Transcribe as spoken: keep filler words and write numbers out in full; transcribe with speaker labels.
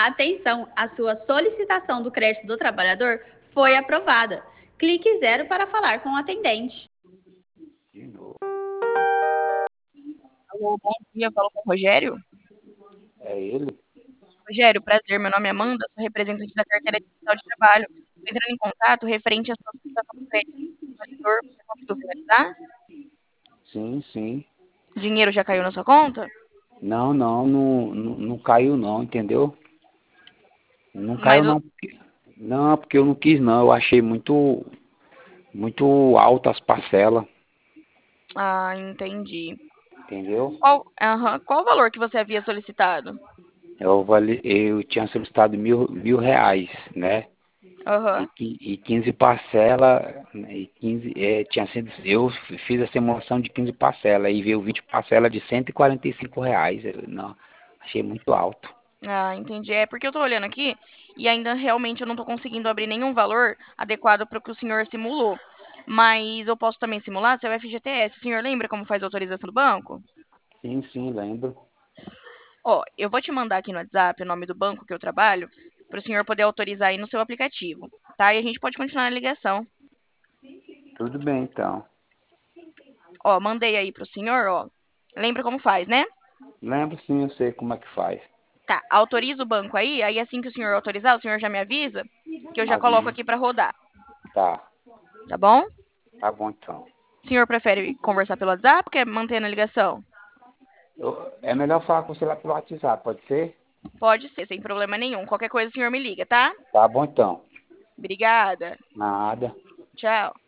Speaker 1: Atenção, a sua solicitação do crédito do trabalhador foi aprovada. Clique zero para falar com o atendente.
Speaker 2: Alô, bom dia, eu falo com o Rogério.
Speaker 3: É ele?
Speaker 2: Rogério, prazer, meu nome é Amanda, sou representante da carteira digital de trabalho. Estou entrando em contato referente à sua solicitação do crédito do trabalhador. Você conseguiu finalizar?
Speaker 3: Sim, sim.
Speaker 2: O dinheiro já caiu na sua conta?
Speaker 3: Não, não, não, não, não caiu não, entendeu? Não caiu
Speaker 2: Mas o...
Speaker 3: não, porque, não, porque eu não quis não, eu achei muito, muito alta as parcelas,
Speaker 2: Ah, entendi.
Speaker 3: entendeu?
Speaker 2: Qual, aham, qual o valor que você havia solicitado?
Speaker 3: Eu, vali, eu tinha solicitado mil, mil reais, né? E,
Speaker 2: Aham.
Speaker 3: qui- e quinze parcelas, né, e quinze, é, tinha sido, eu fiz essa emoção de quinze parcelas, e veio vinte parcelas de cento e quarenta e cinco reais, eu, não, achei muito alto.
Speaker 2: Ah, entendi. É porque eu tô olhando aqui e ainda realmente eu não tô conseguindo abrir nenhum valor adequado para o que o senhor simulou. Mas eu posso também simular seu F G T S. O senhor lembra como faz a autorização do banco?
Speaker 3: Sim, sim, lembro.
Speaker 2: Ó, eu vou te mandar aqui no WhatsApp o nome do banco que eu trabalho, para o senhor poder autorizar aí no seu aplicativo, tá? E a gente pode continuar a ligação.
Speaker 3: Tudo bem então.
Speaker 2: Ó, mandei aí pro senhor, ó. Lembra como faz, né?
Speaker 3: Lembro sim, eu sei como é que faz.
Speaker 2: Tá, autoriza o banco aí, aí assim que o senhor autorizar, o senhor já me avisa, que eu já coloco
Speaker 3: Aviso.
Speaker 2: aqui para rodar,
Speaker 3: Tá,
Speaker 2: tá bom?
Speaker 3: tá bom então.
Speaker 2: O senhor prefere conversar pelo WhatsApp ou quer manter na ligação?
Speaker 3: Eu- é melhor falar com você lá pelo WhatsApp, pode ser?
Speaker 2: Pode ser, sem problema nenhum. Qualquer coisa o senhor me liga, tá?
Speaker 3: Tá bom então.
Speaker 2: Obrigada.
Speaker 3: Nada.
Speaker 2: Tchau.